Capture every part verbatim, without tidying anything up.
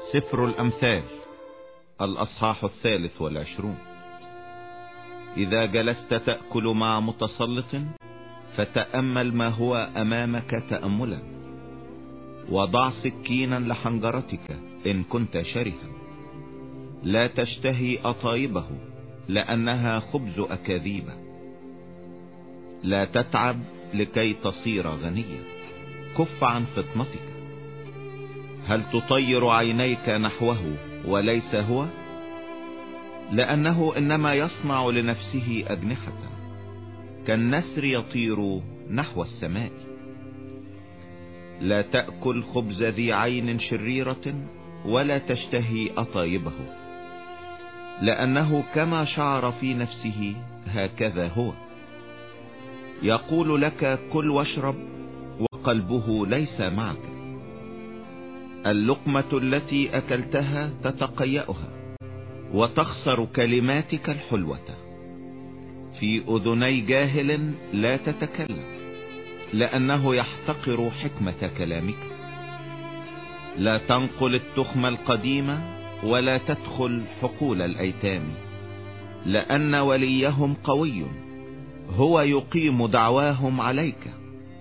سفر الأمثال الأصحاح الثالث والعشرون. إذا جلست تأكل مع متسلط فتأمل ما هو أمامك تأملا، وضع سكينا لحنجرتك إن كنت شرها. لا تشتهي أطايبه لأنها خبز أكاذيب. لا تتعب لكي تصير غنيا، كف عن فطنتك. هل تطير عينيك نحوه وليس هو؟ لأنه إنما يصنع لنفسه أجنحة، كالنسر يطير نحو السماء. لا تأكل خبز ذي عين شريرة ولا تشتهي أطايبه، لأنه كما شعر في نفسه هكذا هو. يقول لك كل واشرب وقلبه ليس معك. اللقمة التي أكلتها تتقيأها وتخسر كلماتك الحلوة. في أذني جاهل لا تتكلم، لأنه يحتقر حكمة كلامك. لا تنقل التخم القديم ولا تدخل حقول الأيتام، لأن وليهم قوي، هو يقيم دعواهم عليك.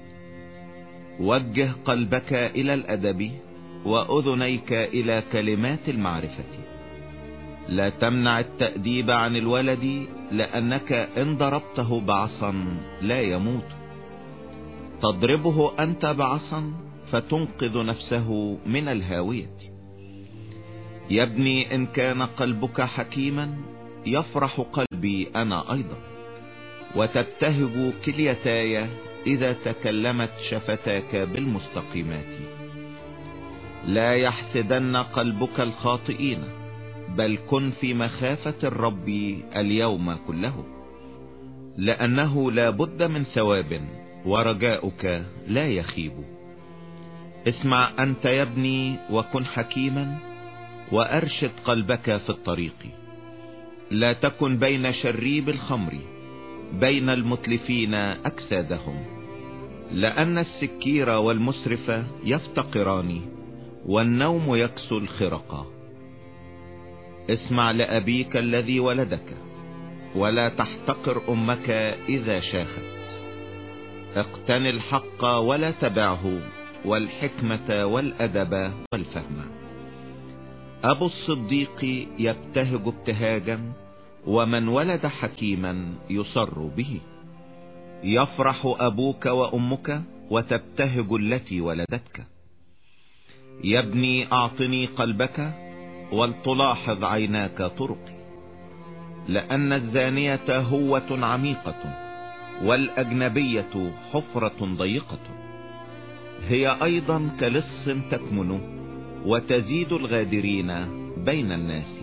وجه قلبك إلى الأدب وأذنيك إلى كلمات المعرفة. لا تمنع التأديب عن الولد، لأنك إن ضربته بعصا لا يموت. تضربه أنت بعصا فتنقذ نفسه من الهاوية. يا ابني إن كان قلبك حكيما يفرح قلبي أنا أيضا، وتبتهج كليتاي إذا تكلمت شفتاك بالمستقيمات. لا يحسدن قلبك الخاطئين، بل كن في مخافة الرب اليوم كله، لأنه لا بد من ثواب ورجاؤك لا يخيب. اسمع أنت يا ابني وكن حكيما، وأرشد قلبك في الطريق. لا تكن بين شريب الخمر، بين المتلفين أجسادهم، لأن السكير والمسرف يفتقران، والنوم يكسو الخرقة. اسمع لأبيك الذي ولدك، ولا تحتقر أمك إذا شاخت. اقتن الحق ولا تبعه، والحكمة والأدب والفهم. أبو الصديق يبتهج ابتهاجا، ومن ولد حكيما يصر به. يفرح أبوك وأمك وتبتهج التي ولدتك. يا ابني أعطني قلبك، ولتلاحظ عيناك طرقي. لأن الزانية هوة عميقة، والأجنبية حفرة ضيقة. هي أيضا كلص تكمن، وتزيد الغادرين بين الناس.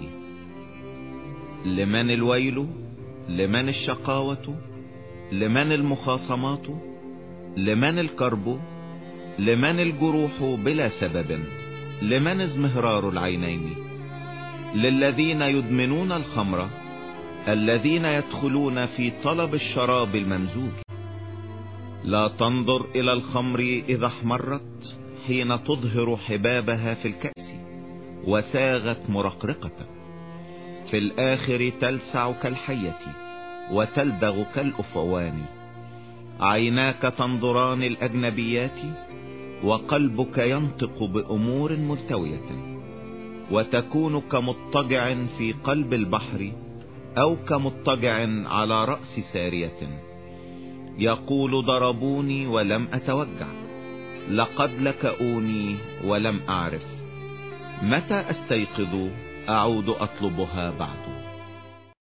لمن الويل؟ لمن الشقاوة؟ لمن المخاصمات؟ لمن الكرب؟ لمن الجروح بلا سبب؟ لمن ازمهرار العينين؟ للذين يدمنون الخمر، الذين يدخلون في طلب الشراب الممزوج. لا تنظر إلى الخمر إذا احمرت، حين تظهر حبابها في الكأس وساغت مرقرقة. في الآخر تلسع كالحية وتلدغ كالأفوان. عيناك تنظران الأجنبيات، وقلبك ينطق بأمور ملتوية. وتكون كمضطجع في قلب البحر، أو كمضطجع على رأس سارية. يقول ضربوني ولم أتوجع، لقد لكؤوني ولم أعرف. متى أستيقظ أعود أطلبها بعد.